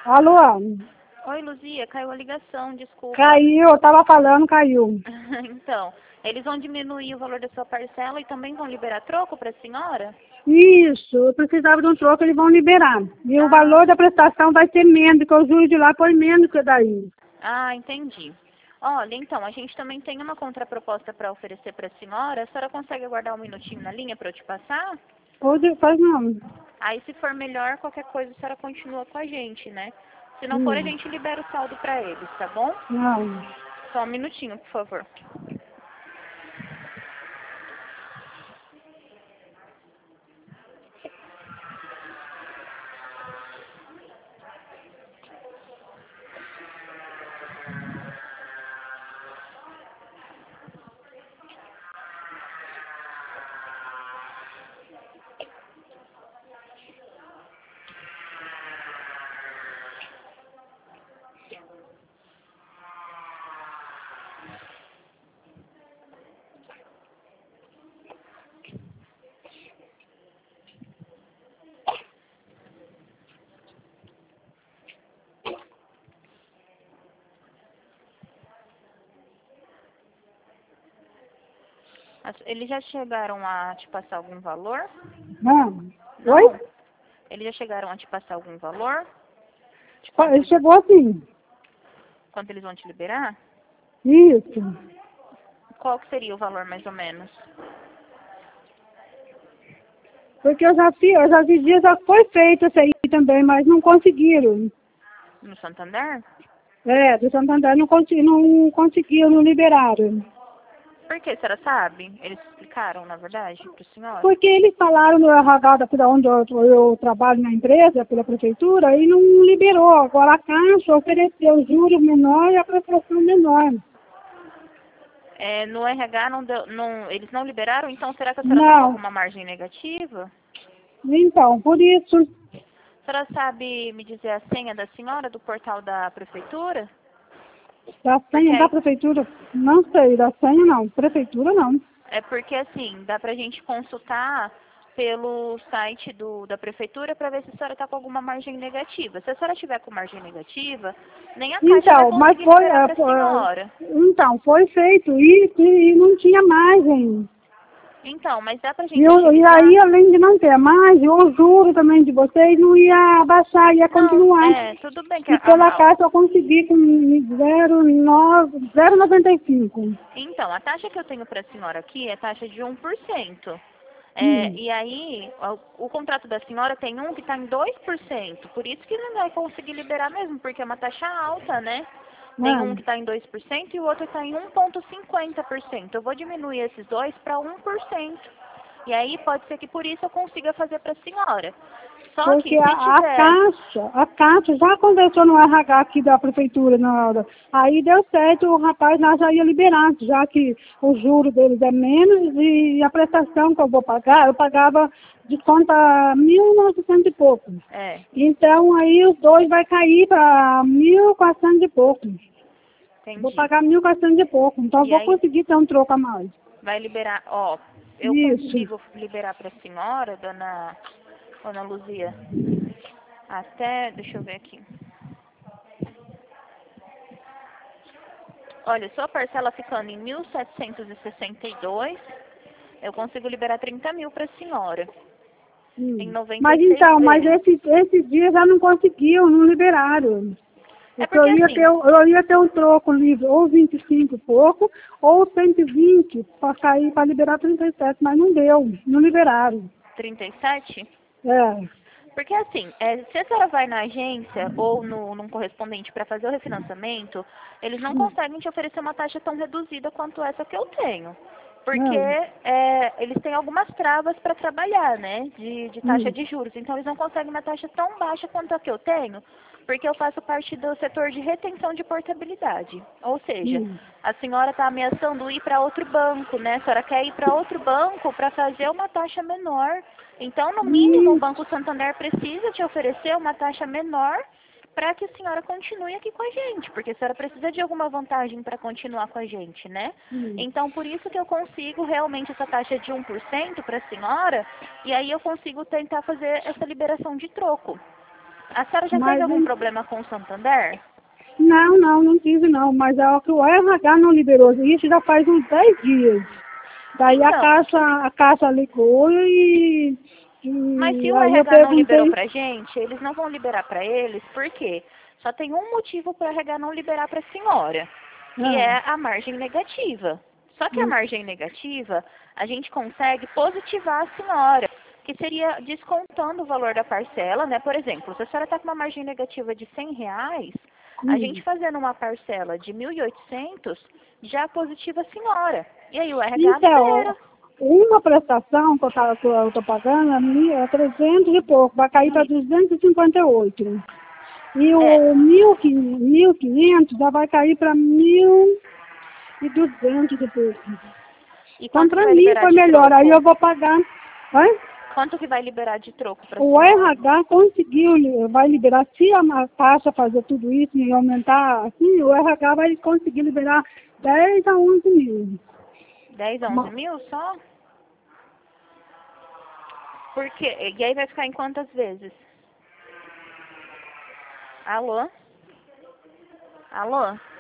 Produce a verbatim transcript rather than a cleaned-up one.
Alô? Oi, Luzia, caiu a ligação, desculpa. Caiu, eu tava falando, caiu. Então, eles vão diminuir o valor da sua parcela e também vão liberar troco para a senhora? Isso, eu precisava de um troco, eles vão liberar. E o Ah, valor da prestação vai ser menos, porque o juros de lá foi menos que daí. ah, entendi. Olha, então, a gente também tem uma contraproposta para oferecer para a senhora. A senhora consegue aguardar um minutinho na linha para eu te passar? Pode, faz não. Aí, se for melhor, qualquer coisa a senhora continua com a gente, né? Se não for, a Hum, gente libera o saldo para eles, tá bom? não. Só um minutinho, por favor. As- Eles já chegaram a te passar algum valor? Não. Não? Oi? Eles já chegaram a te passar algum valor? De Ó, quanto, ele chegou assim. quanto eles vão te liberar? Isso. Qual que seria o valor, mais ou menos? Porque eu já fiz, eu já vi dias, já foi feito isso aí também, mas não conseguiram. No Santander? É, do Santander não, consegui, não conseguiram, não liberaram. Por que, a senhora sabe? Eles explicaram, na verdade, para a senhora? Porque eles falaram no R H da da onde eu, eu trabalho na empresa, pela prefeitura, e não liberou. Agora a Caixa ofereceu juros menor e a prestação menor. É, no R H não deu, não, eles não liberaram, então será que a senhora está com Não. alguma margem negativa? Então, por isso, A senhora sabe me dizer a senha da senhora do portal da prefeitura? da Porque senha da aí, prefeitura, não sei, da senha não, prefeitura não. é porque assim, dá pra gente consultar pelo site do, da prefeitura para ver se a senhora está com alguma margem negativa. Se a senhora tiver com margem negativa, nem a Caixa vai Então, mas conseguir foi, liberar é, para a foi- senhora. então, foi feito isso e, e não tinha margem. Então, mas dá pra E, gente eu- e utilizar? aí, além de não ter margem, o juro também de vocês não ia baixar, ia Não, continuar. é, tudo bem que E a, a, pela a- Caixa eu consegui com zero vírgula noventa e cinco. então, a taxa que eu tenho para a senhora aqui é taxa de um por cento. É, Hum. e aí, o, o contrato da senhora tem um que está em dois por cento. Por isso que não vai conseguir liberar mesmo, porque é uma taxa alta, né? Tem Ah, um que está em dois por cento e o outro está em um vírgula cinquenta por cento. Eu vou diminuir esses dois para um por cento. E aí pode ser que por isso eu consiga fazer para a senhora. Só que porque a, se a tiver... Caixa, a Caixa já conversou no R H aqui da prefeitura na hora. Aí deu certo, o rapaz lá já ia liberar, já que o juro deles é menos e a prestação que eu vou pagar, eu pagava de conta mil e novecentos e pouco. É, Então aí os dois vai cair para mil e quatrocentos e pouco. Vou entendi. pagar mil e quatrocentos e pouco, então eu E vou aí conseguir ter um troco a mais. vai liberar... Ó, eu Isso. consigo liberar para a senhora, dona, dona Luzia, até... Deixa eu ver aqui. Olha, sua parcela ficando em mil setecentos e sessenta e dois, eu consigo liberar trinta mil para a senhora, em Hum. noventa Mas e seis então, mas vezes. esses esse dias já não conseguiam, não liberaram. É Porque eu porque ia ter, assim, eu ia ter um troco livre, ou vinte e cinco e pouco, ou cento e vinte para cair, para liberar trinta e sete, mas não deu, não liberaram. trinta e sete, É. porque assim, é, se a senhora vai na agência ou no, num correspondente para fazer o refinanciamento, eles não Hum. conseguem te oferecer uma taxa tão reduzida quanto essa que eu tenho. Porque Hum. é, eles têm algumas travas para trabalhar, né, de, de taxa Hum. de juros. Então, eles não conseguem uma taxa tão baixa quanto a que eu tenho, porque eu faço parte do setor de retenção de portabilidade. Ou seja, Hum. a senhora está ameaçando ir para outro banco, né? A senhora quer ir para outro banco para fazer uma taxa menor. Então, no mínimo, o Hum. Banco Santander precisa te oferecer uma taxa menor para que a senhora continue aqui com a gente, porque a senhora precisa de alguma vantagem para continuar com a gente, né? Hum. Então, por isso que eu consigo realmente essa taxa de um por cento para a senhora, e aí eu consigo tentar fazer essa liberação de troco. A senhora já Mas, teve algum problema com o Santander? não, não, não tive não, mas é o que o R H não liberou isso já faz uns dez dias. Daí a Então, Caixa, a Caixa ligou e, mas se e o aí eu R H não liberou perguntei, pra gente, eles não vão liberar pra eles, por quê? Só tem um motivo para o R H não liberar pra senhora, que ah, é a margem negativa. Só que a hum, margem negativa, a gente consegue positivar a senhora, que seria descontando o valor da parcela, né? Por exemplo, se a senhora está com uma margem negativa de cem reais, a hum. gente fazendo uma parcela de mil e oitocentos já positiva a senhora. E aí o R H Então, libera. uma prestação que eu estou pagando é mi- é trezentos e pouco, vai cair para E, duzentos e cinquenta e oito. E é, o mil e quinhentos já vai cair para mil e duzentos e pouco. e Então, quanto que para vai mim liberar foi de melhor. Aí troco? eu vou pagar. Hã? Quanto que vai liberar de troco para a O senhora? R H conseguiu, li- vai liberar, se a ma- Caixa fazer tudo isso e aumentar, assim, o R H vai conseguir liberar dez a onze mil. dez a onze Ma- mil só? Porque, e aí vai ficar em quantas vezes? Alô? Alô?